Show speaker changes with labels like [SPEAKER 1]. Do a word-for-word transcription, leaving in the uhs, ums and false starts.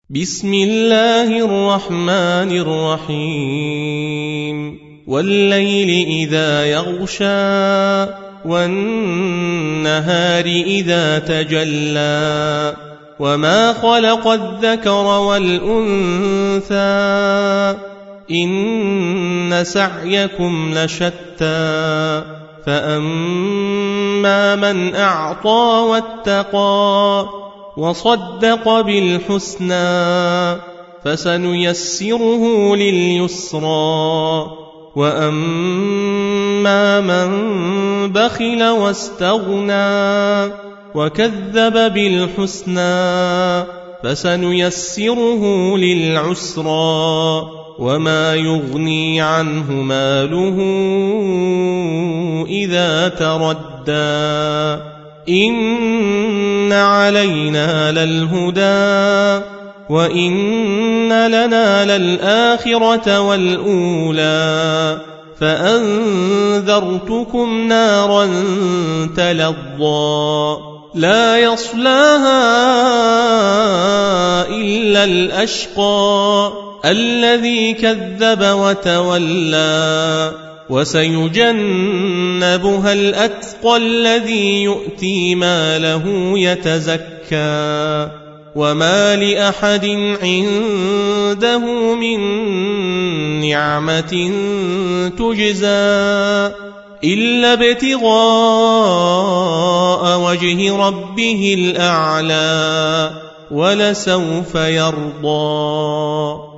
[SPEAKER 1] بسم الله الرحمن الرحيم والليل إذا يغشى والنهار إذا تجلى وما خلق الذكر والأنثى إن سعيكم لشتى فأما من أعطى واتقى وصدق بالحسنى فسنيسره لليسرى وأما من بخل واستغنى وكذب بالحسنى فسنيسره للعسرى وما يغني عنه ماله إذا تردى إن علينا للهدى وإن لنا للآخرة والأولى فأنذرتكم نارا تلظى لا يصلاها إلا الأشقى الذي كذب وتولى وسيجنبها الأتقى الذي يؤتي ماله يتزكى وما لأحد عنده من نعمة تجزى إلا ابتغاء وجه ربه الأعلى ولسوف يرضى.